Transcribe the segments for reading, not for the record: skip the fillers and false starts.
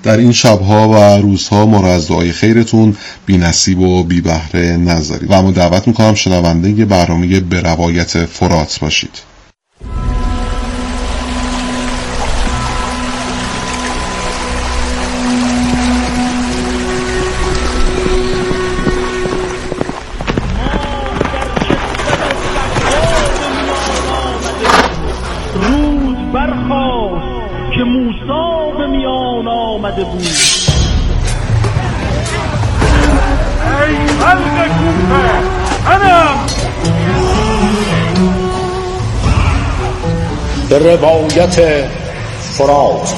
در این شبها و روزها ما را از دعای خیرتون بی نصیب و بی بهره نذارید و اما دعوت میکنم شنونده برنامه به روایت فرات باشید. که موسی به میان آمده بود. ای خلق کوفه منم. به روایت فرات.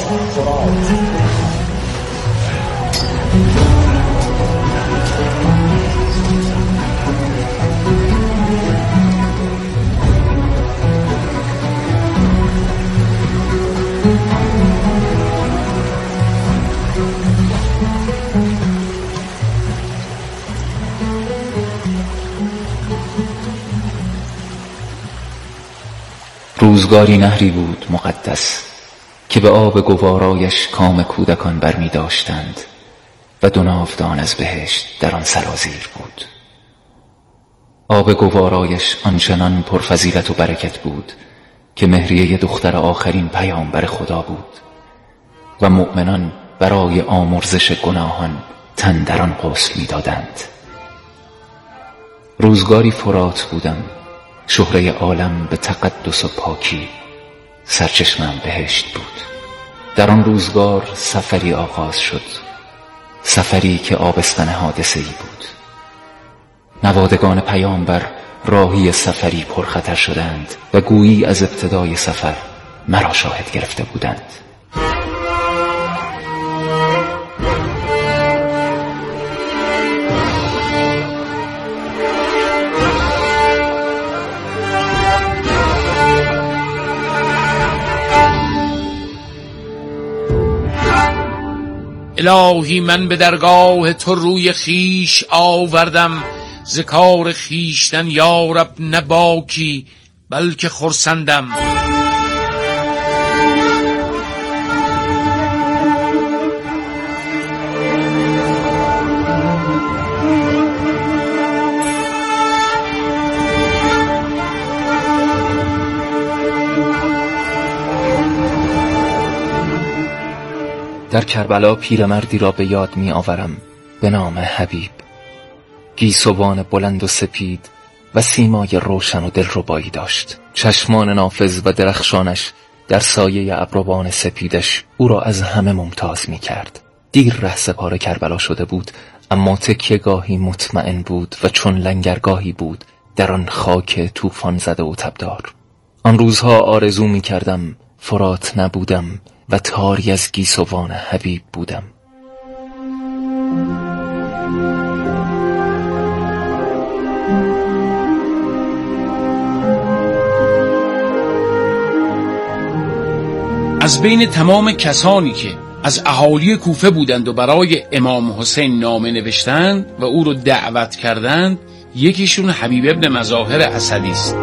روزگاری نهری بود مقدس که به آب گوارایش کام کودکان برمی داشتند و دو ناودان از بهشت در آن سرازیر بود. آب گوارایش آنچنان پرفضیلت و برکت بود که مهریه دختر آخرین پیامبر خدا بود و مؤمنان برای آمرزش گناهان تن در آن غسل می دادند. روزگاری فرات بودم، شهره عالم به تقدس و پاکی، سرچشمم بهشت بود. در آن روزگار سفری آغاز شد، سفری که آبستن حادثه‌ای بود. نوادگان پیامبر راهی سفری پرخطر شدند و گویی از ابتدای سفر مرا شاهد گرفته بودند. الهی من به درگاه تو روی خیش آوردم، ز کار خیشتن یا رب نه باکی بلکه خرسندم. در کربلا پیرمردی را به یاد می آورم به نام حبیب، گیسوان بلند و سپید و سیمای روشن و دلربایی داشت. چشمان نافذ و درخشانش در سایه ابروان سپیدش او را از همه ممتاز می کرد. دیر رهسپار کربلا شده بود، اما تکیه گاهی مطمئن بود و چون لنگرگاهی بود در آن خاک طوفان زده و تبدار. آن روزها آرزو می کردم فرات نبودم و تاری از گیسوان حبیب بودم. از بین تمام کسانی که از اهالی کوفه بودند و برای امام حسین نامه نوشتند و او رو دعوت کردند، یکیشون حبیب ابن مظاهر اسدی است.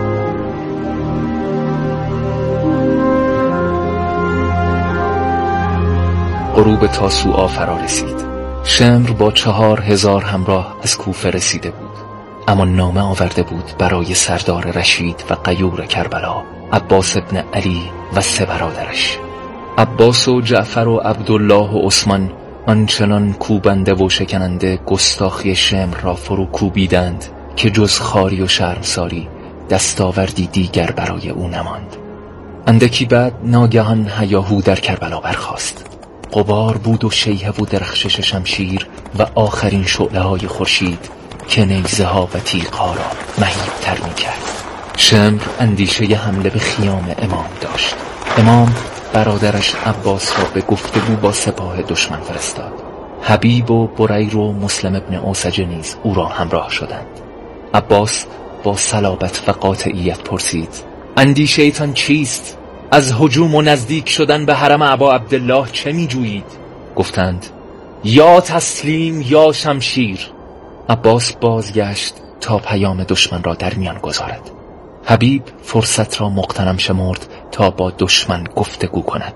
غروب تاسوعا فرا رسید. شمر با 4000 همراه از کوفه رسیده بود، اما نامه آورده بود برای سردار رشید و غیور کربلا، عباس ابن علی و 3 برادرش. عباس و جعفر و عبدالله و عثمان آنچنان کوبنده و شکننده گستاخی شمر را فرو کوبیدند که جز خاری و شرمساری دستاوردی دیگر برای او نماند. اندکی بعد ناگهان هیاهو در کربلا برخاست. غبار بود و شیهه و درخشش شمشیر و آخرین شعله های خورشید که نیزه ها و تیغ ها را مهیب تر می کرد. شمر اندیشه حمله به خیام امام داشت. امام برادرش عباس را به گفتگو با سپاه دشمن فرستاد. حبیب و بریر و مسلم ابن اوسجه نیز او را همراه شدند. عباس با صلابت و قاطعیت پرسید: اندیشه ایتان چیست؟ از هجوم و نزدیک شدن به حرم ابا عبدالله چه می جویید؟ گفتند: یا تسلیم یا شمشیر. عباس بازگشت تا پیام دشمن را در میان گذارد. حبیب فرصت را مغتنم شمرد تا با دشمن گفتگو کند.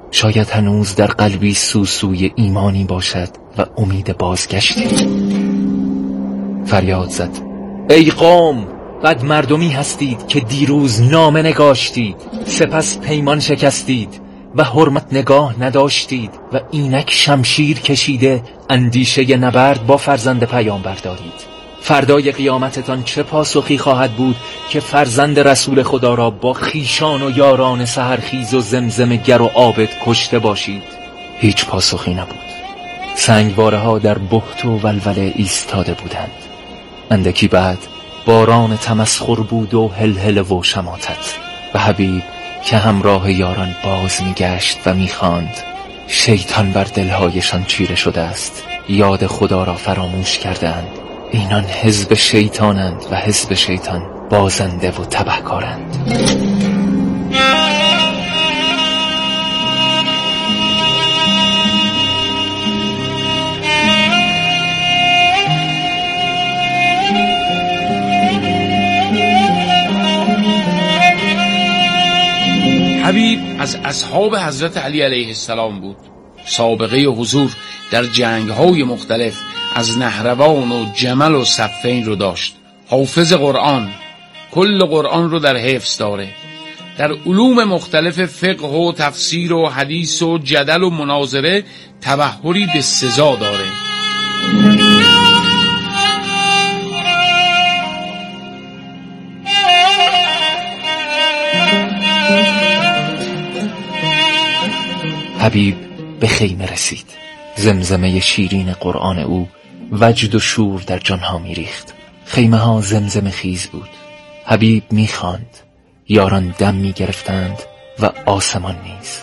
شاید هنوز در قلبی سوسوی ایمانی باشد و امید بازگشتی. فریاد زد: ای قوم، بد مردمی هستید که دیروز نامه نگاشتید، سپس پیمان شکستید و حرمت نگاه نداشتید و اینک شمشیر کشیده اندیشه نبرد با فرزند پیامبر دارید. فردای قیامتتان چه پاسخی خواهد بود که فرزند رسول خدا را با خیشان و یاران سحرخیز و زمزم گر و عابد کشته باشید؟ هیچ پاسخی نبود. سنگواره ها در بهت و ولوله ایستاده بودند. اندکی بعد باران تمسخر بود و هلهله و شماتت و حبیب که همراه یاران باز میگشت و میخواند: شیطان بر دلهایشان چیره شده است، یاد خدا را فراموش کردند. اینان حزب شیطانند و حزب شیطان بازنده و تبهکارند. حبیب از اصحاب حضرت علی علیه السلام بود. سابقه حضور در جنگ‌های مختلف از نهروان و جمل و صفین رو داشت. حافظ قرآن، کل قرآن رو در حفظ داره. در علوم مختلف فقه و تفسیر و حدیث و جدل و مناظره تبحری به سزا داره. حبیب به خیمه رسید. زمزمه شیرین قرآن او وجد و شور در جانها میریخت. خیمه ها زمزمه خیز بود. حبیب میخواند، یاران دم میگرفتند و آسمان نیز.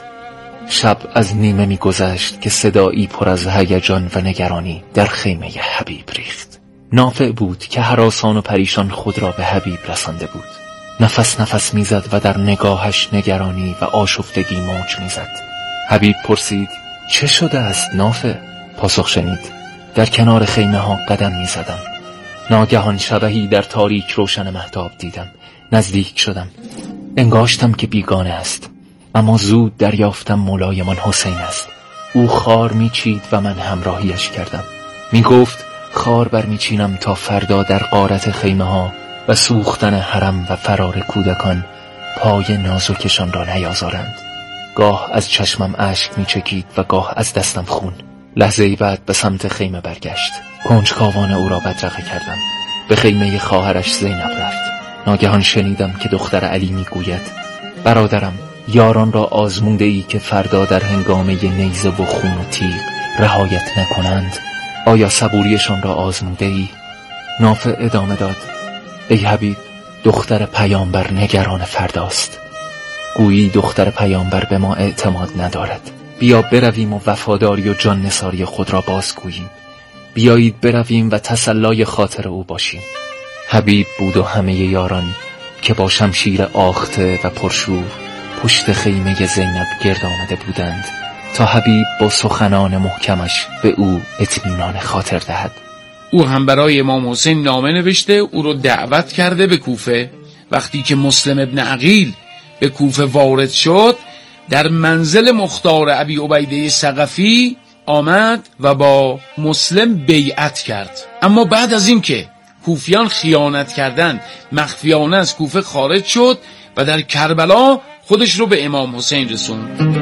شب از نیمه میگذشت که صدایی پر از هیجان و نگرانی در خیمه حبیب ریخت. نافع بود که هراسان و پریشان خود را به حبیب رسانده بود. نفس نفس میزد و در نگاهش نگرانی و آشفتگی موج میزد. حبیب پرسید: چه شده است نافع؟ پاسخ شنید: در کنار خیمه ها قدم می زدم. ناگهان شبحی در تاریک روشن مهتاب دیدم. نزدیک شدم. انگاشتم که بیگانه است، اما زود دریافتم مولایمان حسین است. او خار می چید و من همراهیش کردم. می گفت خار بر می چینم تا فردا در غارت خیمه ها و سوختن حرم و فرار کودکان پای نازکشان را نیازارند. گاه از چشمم اشک می چکید و گاه از دستم خون. لحظه‌ای بعد به سمت خیمه برگشت. کنجکاوانه او را بدرقه کردم. به خیمه خواهرش زینب رفت. ناگهان شنیدم که دختر علی می گوید: برادرم، یاران را آزموده ای که فردا در هنگامه نیزه و خون و تیغ رهایت نکنند. آیا صبوریشان را آزموده ای؟ نافع ادامه داد: ای حبیب، دختر پیامبر نگران فرداست. گویی دختر پیامبر به ما اعتماد ندارد. بیا برویم و وفاداری و جان نثاری خود را بازگوییم. بیایید برویم و تسلای خاطر او باشیم. حبیب بود و همه یاران که با شمشیر آخته و پرشور پشت خیمه زینب گرد آمده بودند تا حبیب با سخنان محکمش به او اطمینان خاطر دهد. او هم برای امام حسین نامه نوشته، او رو دعوت کرده به کوفه. وقتی که مسلم ابن عقیل به کوفه وارد شد، در منزل مختار ابی عبیده ثقفی آمد و با مسلم بیعت کرد. اما بعد از این که کوفیان خیانت کردند، مخفیانه از کوفه خارج شد و در کربلا خودش رو به امام حسین رسوند.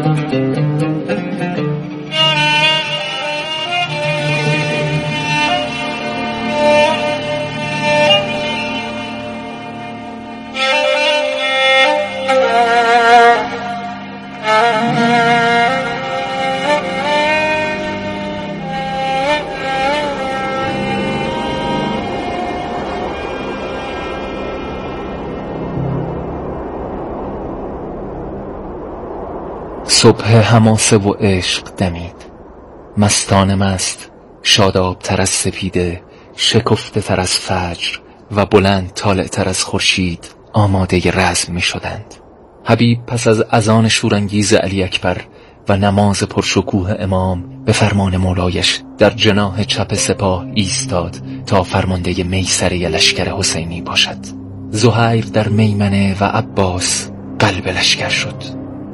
صبح حماسه و عشق دمید. مستان مست، شاداب تر از سپیده، شکفته تر از فجر و بلند طالع تر از خورشید آماده رزم می شدند. حبیب پس از اذان شورانگیز علی اکبر و نماز پرشکوه امام به فرمان مولایش در جناح چپ سپاه ایستاد تا فرمانده میسره لشکر حسینی باشد. زهیر در میمنه و عباس قلب لشکر شد.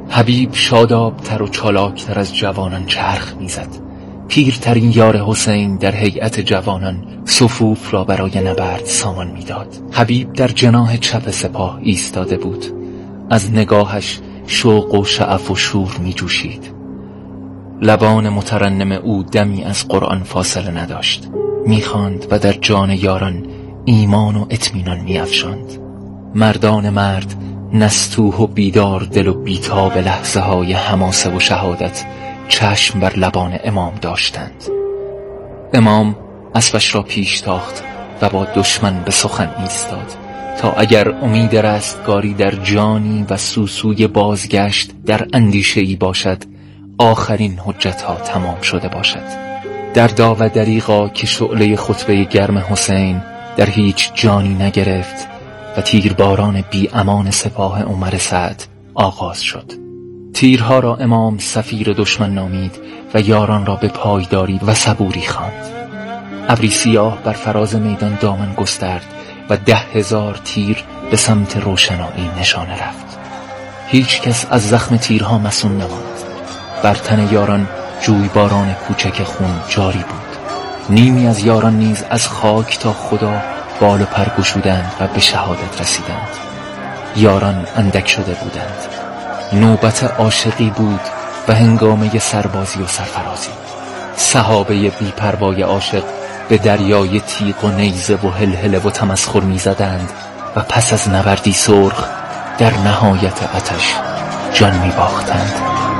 حبیب شاداب تر و چالاکتر از جوانان چرخ میزد. پیرترین یار حسین در هیئت جوانان صفوف را برای نبرد سامان میداد. حبیب در جناح چپ سپاه ایستاده بود. از نگاهش شوق و شعف و شور می جوشید. لبان مترنم او دمی از قرآن فاصله نداشت. می خواند و در جان یاران ایمان و اطمینان می افشاند. مردان مرد، نستوح و بیدار دل و بیتاب لحظه های حماسه و شهادت چشم بر لبان امام داشتند. امام اسبش را پیش تاخت و با دشمن به سخن ایستاد تا اگر امید رستگاری در جانی و سوسوی بازگشت در اندیشه‌ای باشد، آخرین حجتها تمام شده باشد. دردا و دریغا که شعله خطبه گرم حسین در هیچ جانی نگرفت و تیرباران بی امان سپاه عمر سعد آغاز شد. تیرها را امام سفیر دشمن نامید و یاران را به پایداری و صبوری خواند. ابری سیاه بر فراز میدان دامن گسترد و 10,000 تیر به سمت روشنایی نشانه رفت. هیچ کس از زخم تیرها مسون نماند. بر تن یاران جویباران کوچک خون جاری بود. نیمی از یاران نیز از خاک تا خدا بال و پر گشودند و به شهادت رسیدند. یاران اندک شده بودند. نوبت عاشقی بود و هنگامه سربازی و سرفرازی. صحابه بی‌پروای عاشق به دریای تیغ و نیزه و هلهله و تمسخر می زدند و پس از نبردی سرخ در نهایت آتش جان می باختند.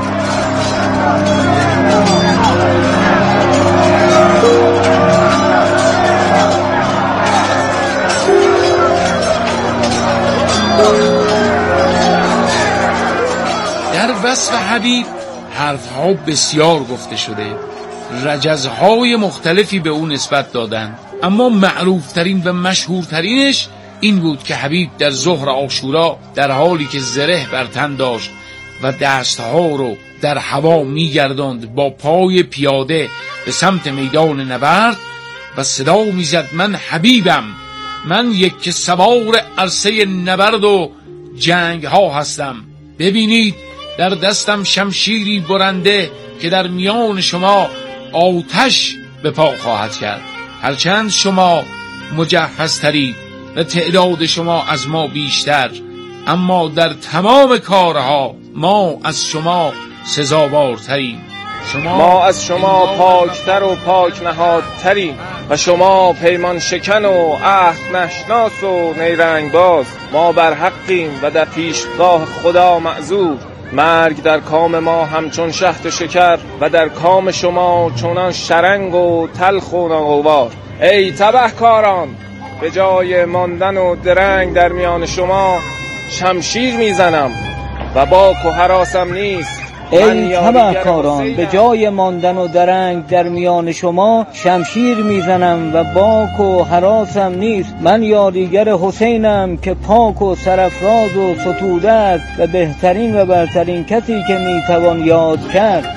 در وصف حبیب حرفها بسیار گفته شده، رجزهای مختلفی به او نسبت دادند، اما معروفترین و مشهورترینش این بود که حبیب در ظهر عاشورا در حالی که زره بر تن داشت و دستها رو در هوا میگرداند با پای پیاده به سمت میدان نبرد و صدا میزد: من حبیبم، من یک سوار عرصه نبرد و جنگ ها هستم. ببینید در دستم شمشیری برنده که در میان شما آتش به پا خواهد کرد. هرچند شما مجهزترید و تعداد شما از ما بیشتر، اما در تمام کارها ما از شما سزاوارتریم. ما از شما پاکتر و پاک نهادتریم و شما پیمان شکن و عهد نشناس و نیرنگ باز. ما بر حقیم و در پیشگاه خدا معذور. مرگ در کام ما همچون شهد و شکر و در کام شما چونان شرنگ و تلخ و ناگوار. ای تبهکاران، به جای ماندن و درنگ در میان شما شمشیر میزنم و باک و هراسم نیست. ای تبهکاران، به جای ماندن و درنگ در میان شما شمشیر میزنم و باک و هراسم نیست. من یاریگر حسینم که پاک و سرفراز و ستوده است و بهترین و برترین کسی که میتوان یاد کرد.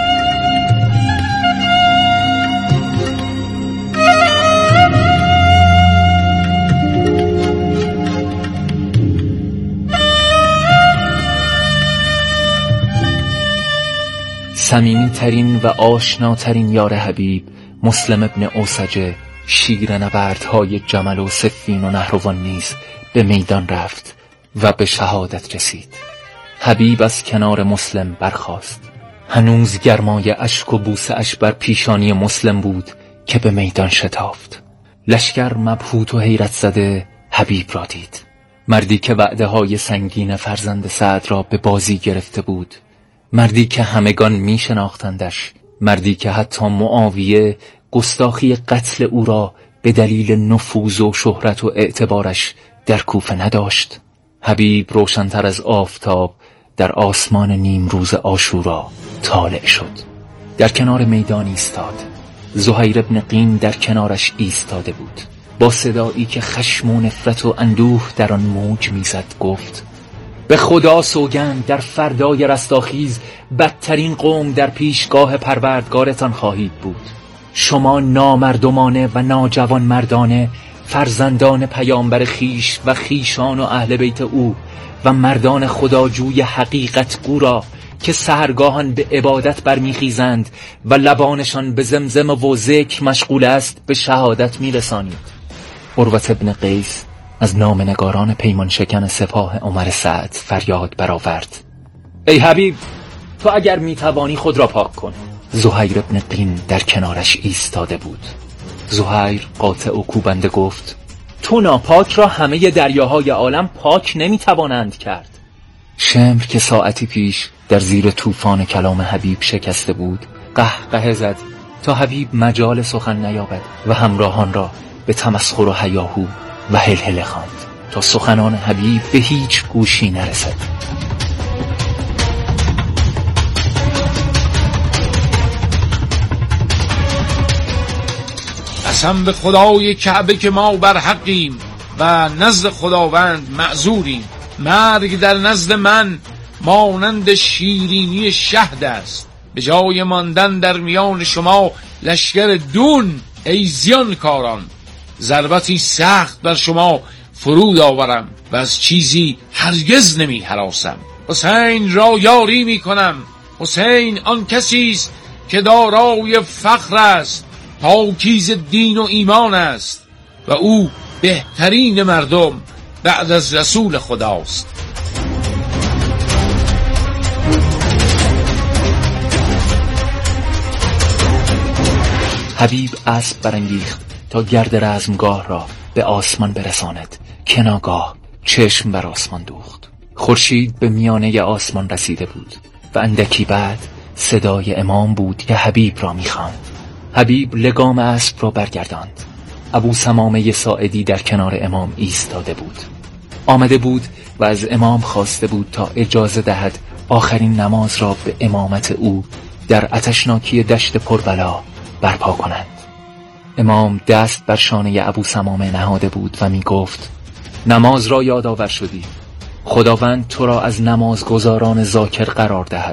صمیمی ترین و آشناترین یار حبیب، مسلم ابن اوسجه، شیر نبردهای جمل و صفین و نهروان نیز به میدان رفت و به شهادت رسید. حبیب از کنار مسلم برخاست. هنوز گرمای اشک و بوسه اش بر پیشانی مسلم بود که به میدان شتافت. لشکر مبهوت و حیرت زده حبیب را دید. مردی که وعده های سنگین فرزند سعد را به بازی گرفته بود، مردی که همگان می شناختندش، مردی که حتی معاویه گستاخی قتل او را به دلیل نفوذ و شهرت و اعتبارش در کوفه نداشت. حبیب روشن‌تر از آفتاب در آسمان نیمروز عاشورا طالع شد. در کنار میدان ایستاد. زهیر ابن قین در کنارش ایستاده بود. با صدایی که خشم و نفرت و اندوه در آن موج میزد گفت: به خدا سوگند در فردای رستاخیز بدترین قوم در پیشگاه پروردگارتان خواهید بود. شما نامردمانه و ناجوان مردانه فرزندان پیامبر خیش و خیشان و اهل بیت او و مردان خداجوی حقیقت گو را که سحرگاهان به عبادت برمیخیزند و لبانشان به زمزم و ذکر مشغول است به شهادت میرسانید. عروة ابن قیس از نامه‌نگاران پیمان شکن سپاه عمر سعد فریاد برآورد: ای حبیب، تو اگر میتوانی خود را پاک کن. زهیر ابن قین در کنارش ایستاده بود. زهیر قاطع و کوبنده گفت: تو ناپاک را همه دریاهای عالم پاک نمیتوانند کرد. شمر که ساعتی پیش در زیر طوفان کلام حبیب شکسته بود قهقه زد تا حبیب مجال سخن نیابد و همراهان را به تمسخر و هیاهو و هلهله خواند تا سخنان حبیب به هیچ گوشی نرسد. قسم به خدای کعبه که ما بر حقیم و نزد خداوند معذوریم. مرگ در نزد من مانند شیرینی شهد است. به جای ماندن در میان شما لشکر دون ای زیانکاران. ضربتی سخت بر شما فرود آورم و از چیزی هرگز نمی هراسم. حسین را یاری می کنم. حسین آن کسی است که دارای فخر است، پاکیز دین و ایمان است و او بهترین مردم بعد از رسول خداست. حبیب اسب برانگیخت تا گرد رزمگاه را به آسمان برساند که ناگاه چشم بر آسمان دوخت. خورشید به میانه آسمان رسیده بود و اندکی بعد صدای امام بود که حبیب را می‌خواند. حبیب لگام اسب را برگرداند. ابو ثمامه ساعدی در کنار امام ایستاده بود. آمده بود و از امام خواسته بود تا اجازه دهد آخرین نماز را به امامت او در آتشناکی دشت پربلا برپا کنند. امام دست بر شانه ابو ثمامه نهاده بود و می گفت: نماز را یادآور شدی. خداوند تو را از نمازگزاران ذاکر قرار دهد.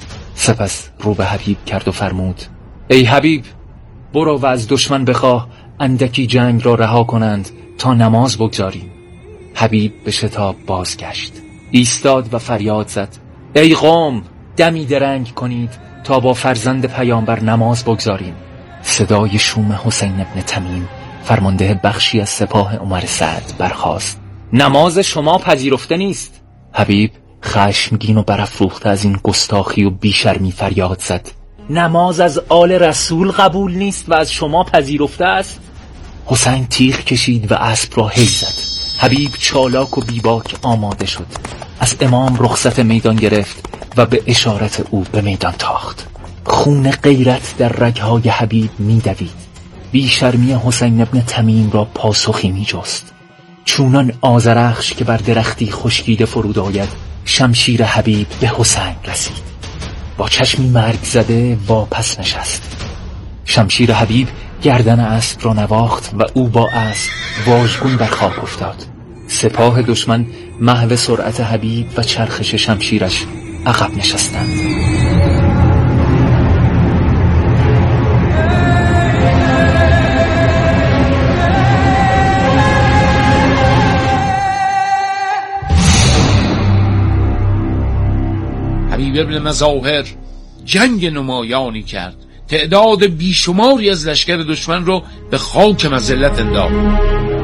سپس رو به حبیب کرد و فرمود: ای حبیب، برو و از دشمن بخواه اندکی جنگ را رها کنند تا نماز بگذاریم. حبیب به شتاب بازگشت، ایستاد و فریاد زد: ای قوم، دمی درنگ کنید تا با فرزند پیامبر نماز بگذاریم. صدای شوم حسین ابن تمیم فرمانده بخشی از سپاه عمر سعد برخاست: نماز شما پذیرفته نیست. حبیب خشمگین و برافروخته از این گستاخی و بیشرمی فریاد زد: نماز از آل رسول قبول نیست و از شما پذیرفته است. حسین تیغ کشید و اسب را هی زد. حبیب چالاک و بیباک آماده شد، از امام رخصت میدان گرفت و به اشارت او به میدان تاخت. خون غیرت در رگهای حبیب می‌دوید. بیشرمی حسین ابن تمیم را پاسخی می‌جست. چونان آذرخش که بر درختی خشکیده فرود آید، شمشیر حبیب به حسین رسید. با چشمی مرگ زده واپس نشست. شمشیر حبیب گردن اسب را نواخت و او با اسب واژگون بر خاک افتاد. سپاه دشمن محو سرعت حبیب و چرخش شمشیرش عقب نشستند. حبیب ابن مظاهر جنگ نمایانی کرد. تعداد بیشماری از لشکر دشمن رو به خاک مذلت انداخت.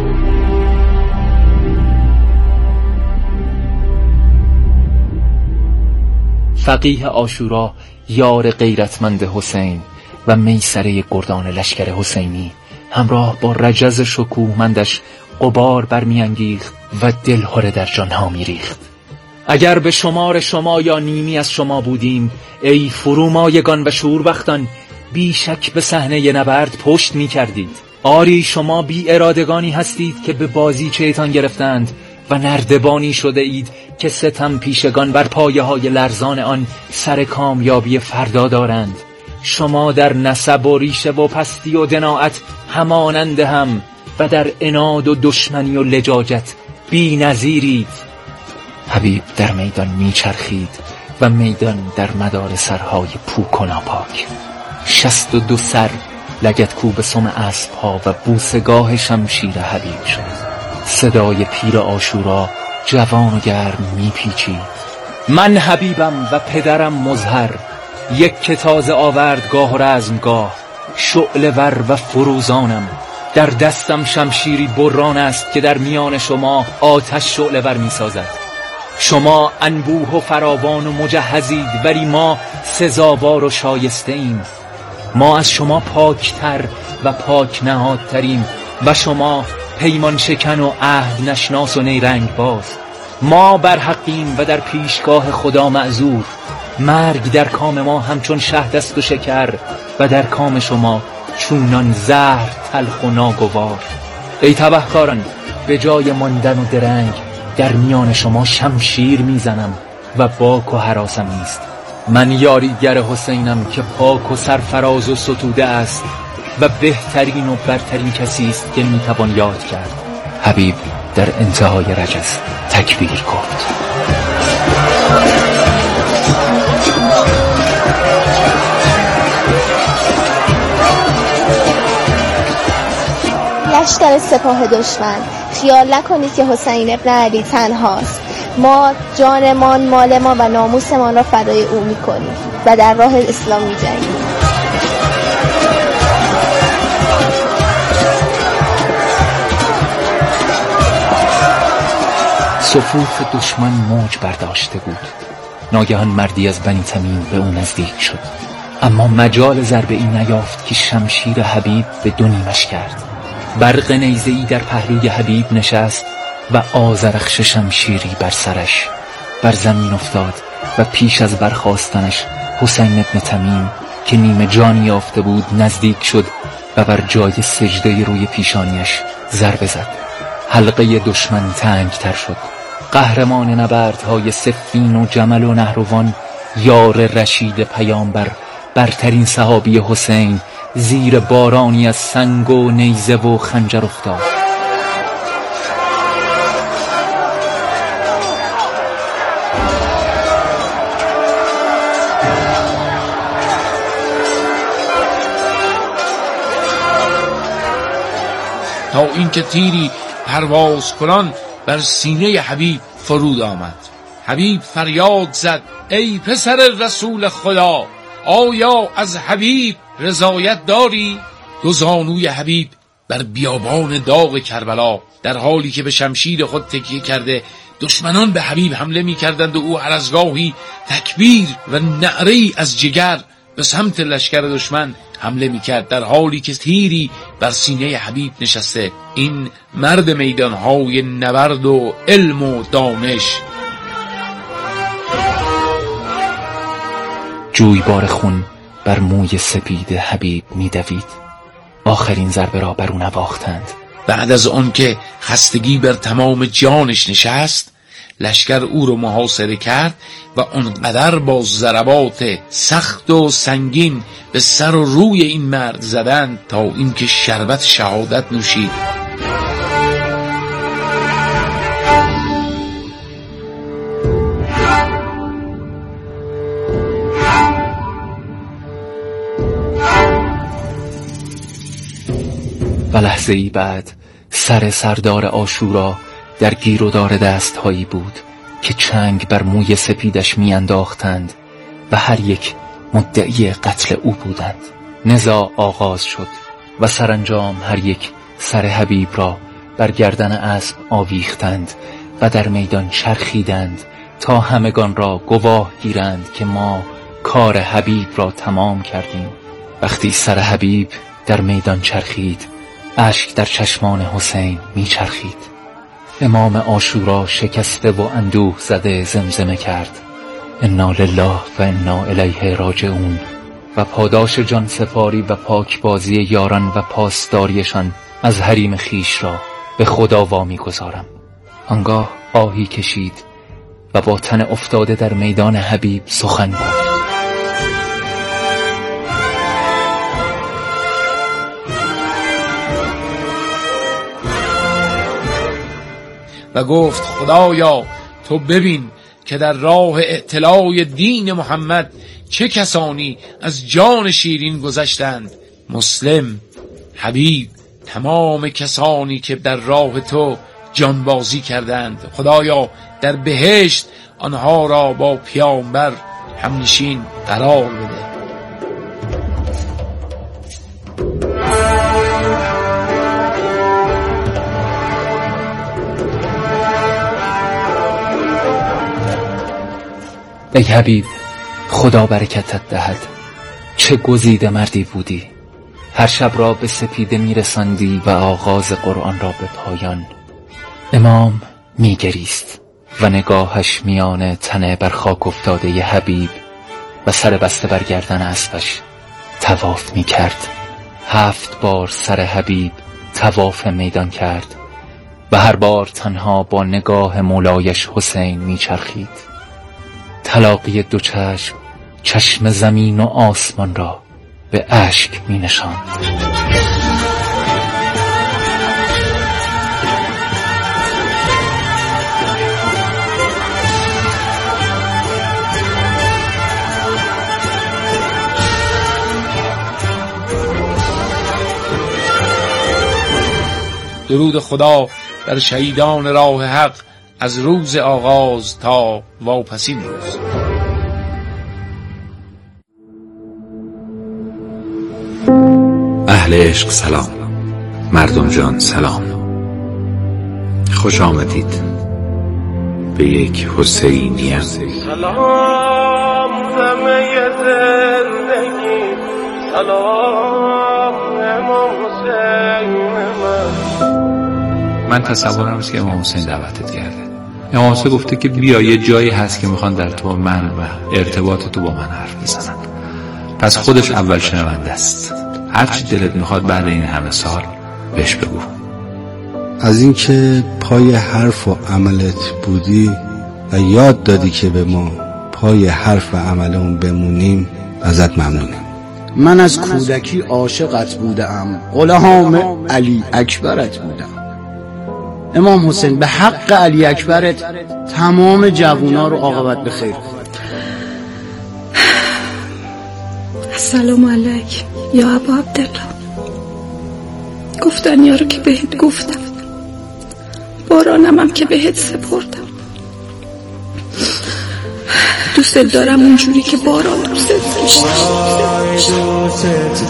فقیه عاشورا یار غیرتمند حسین و میسره گردان لشکر حسینی همراه با رجز شکوهمندش غبار برمیانگیخت و دلهره در جانها میریخت. اگر به شمار شما یا نیمی از شما بودیم ای فرومایگان و شوربختان، بیشک به صحنه نبرد پشت می کردید. آری شما بی ارادگانی هستید که به بازیچه‌تان گرفتند و نردبانی شده اید که ستم پیشگان بر پایه های لرزان آن سر کامیابی فردا دارند. شما در نسب و ریشه و پستی و دناعت همانند هم و در عناد و دشمنی و لجاجت بی نظیرید. حبیب در میدان میچرخید و میدان در مدار سرهای پوک و ناپاک. 62 سر لگد کوب سم اسب‌ها و بوسگاه شمشیر حبیب شد. صدای پیر عاشورا جوان و گرم میپیچید. من حبیبم و پدرم مظهر، یک که تازه آوردگاه و رزمگاه. شعله ور و فروزانم، در دستم شمشیری بران است که در میان شما آتش شعله ور می سازد. شما انبوه و فراوان و مجهزید، ولی ما سزاوار و شایسته ایم. ما از شما پاکتر و پاک نهادتریم و شما پیمان شکن و عهد نشناس و نیرنگ باز. ما بر حقیم و در پیشگاه خدا معذور. مرگ در کام ما همچون شهد است و شکر و در کام شما چونان زهر تلخ و ناگوار. ای تبهکاران، به جای ماندن و درنگ در میان شما شمشیر میزنم و باک و هراسم نیست. من یاریگر حسینم که پاک و سرفراز و ستوده است و بهترین و برترین کسی است که میتوان یاد کرد. حبیب در انتهای رجز تکبیر گفت. لشکر سپاه دشمن، خیال نکنید که حسین ابن علی تنهاست. ما جانمان، مال ما و ناموسمان را فدای او میکنیم و در راه اسلام میجنگیم. صفوف دشمن موج برداشته بود. ناگهان مردی از بنی تمیم به او نزدیک شد، اما مجال ضربه ای نیافت که شمشیر حبیب به دو نیمش کرد. برق نیزه‌ای در پهلوی حبیب نشست و آذرخش شمشیری بر سرش. بر زمین افتاد و پیش از برخاستنش حسین ابن تمیم که نیمه جانی یافته بود نزدیک شد و بر جای سجده روی پیشانیش ضربه زد. حلقه دشمن تنگتر شد. قهرمان نبردهای صفین و جمل و نهروان، یار رشید پیامبر، برترین صحابی حسین، زیر بارانی از سنگ و نیزه و خنجر افتاد. تا اینکه تیری پرواز کنان بر سینه حبیب فرود آمد. حبیب فریاد زد: ای پسر رسول خدا، آیا از حبیب رضایت داری؟ دو زانوی حبیب بر بیابان داغ کربلا، در حالی که به شمشیر خود تکیه کرده دشمنان به حبیب حمله می کردند و او هر از گاهی تکبیر و نعره‌ای از جگر به سمت لشکر دشمن حمله می کرد، در حالی که تیری بر سینه حبیب نشسته. این مرد میدانهای نبرد و علم و دانش جویبار خون بر موی سپید حبیب می دوید. آخرین ضربه را بر او نواختند. بعد از آن که خستگی بر تمام جانش نشست، لشکر او رو محاصره کرد و آنقدر با ضربات سخت و سنگین به سر و روی این مرد زدند تا اینکه شربت شهادت نوشید. و لحظه ای بعد سر سردار عاشورا در گیر و دار دستهایی بود که چنگ بر موی سپیدش میانداختند و هر یک مدعی قتل او بودند. نزاع آغاز شد و سرانجام هر یک سر حبیب را بر گردن اسب آویختند و در میدان چرخیدند تا همگان را گواه گیرند که ما کار حبیب را تمام کردیم. وقتی سر حبیب در میدان چرخید، اشک در چشمان حسین میچرخید. امام عاشورا شکسته و اندوه زده زمزمه کرد: انا لله و انا الیه راجعون. و پاداش جان سپاری و پاکبازی یاران و پاسداریشان از حریم خیش را به خدا وامی گذارم. آنگاه آهی کشید و با تن افتاده در میدان حبیب سخن گفت. و گفت: خدایا تو ببین که در راه اعتلاع دین محمد چه کسانی از جان شیرین گذشتند. مسلم، حبیب، تمام کسانی که در راه تو جانبازی کردند. خدایا در بهشت آنها را با پیامبر همنشین قرار بده. ای حبیب، خدا برکتت دهد. چه گزیده مردی بودی، هر شب را به سپیده میرساندی و آغاز قرآن را به پایان. امام میگریست و نگاهش میان تنه بر خاک افتاده ی حبیب و سر بسته بر گردن اسبش طواف میکرد. 7 بار سر حبیب طواف میدان کرد و هر بار تنها با نگاه مولایش حسین میچرخید. تلاقی دو چشم، چشم زمین و آسمان را به اشک می نشاند. درود خدا بر شهیدان راه حق از روز آغاز تا واپسین روز. اهل عشق سلام، مردم جان سلام، خوش آمدید به یک حسینیه. سلام همه زندگی، سلام امام حسین. من تصورم است که امام حسین دعوتت کرده. امام حسین گفته که بیا، یه جایی هست که میخوان در تو من و ارتباط تو با من حرف بزنن. پس خودش اول شنونده است. هر چی دلت میخواد بعد این همه سال بهش بگو. از اینکه پای حرف و عملت بودی و یاد دادی که به ما پای حرف و عملمون بمونیم ازت ممنونم. من از کودکی عاشقت بودم، غلام علی اکبرت بودم. امام حسین به حق علی اکبرت تمام جوونا رو عاقبت به خیر کن. السلام علیک یا ابا عبدالله. گفتن یارو که بهت گفتم، بارانم هم که بهت سپردم. دوست دارم اونجوری که باران دوست داشت. دوست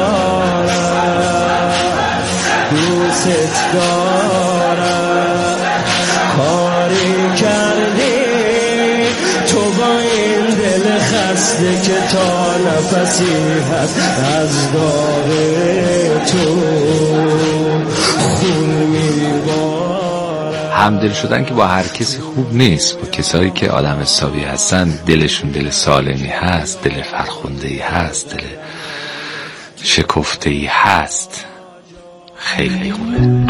دارم کاری کردی تو با این دل خسته که تا نفسی هست از داغ تو خون میبارم. همدل شدن که با هر کسی خوب نیست. با کسایی که آدم حسابی هستن، دلشون دل سالمی هست، دل فرخنده‌ای هست، دل شکفته‌ای هست، خیلی خوبه.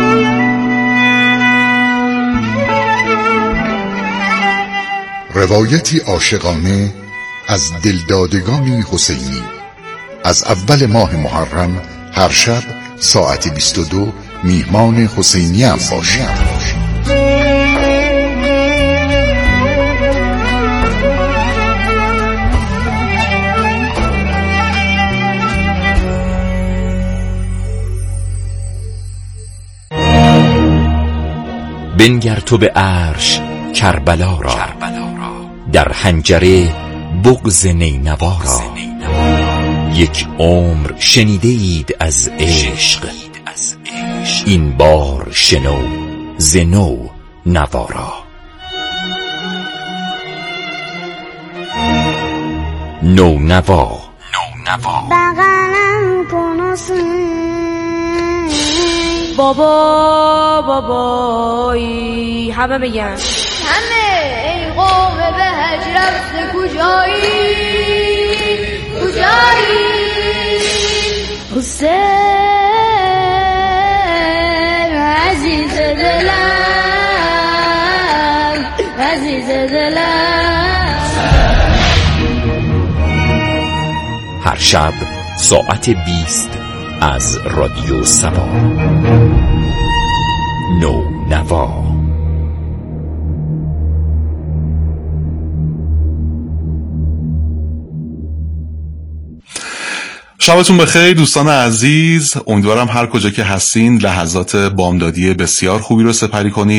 روایتی عاشقانه از دلدادگانی حسینی. از اول ماه محرم هر شب ساعت 22 میهمان حسینی هم باشید. بنگر تو به عرش کربلا را، در حنجره بغض نینوا را. یک عمر شنیده اید از عشق، این بار شنو ز نو نوا را. نو نوا بغلم کن بابا بابایی، همه بگن همه. ای قوم به هجر رفته کجایی حسین عزیز دلم، عزیز دلم. هر شب ساعت 20 از رادیو سبا. نو نوا. شبتون بخیر دوستان عزیز، امیدوارم هر کجا که هستین لحظات بامدادی بسیار خوبی رو سپری کنید.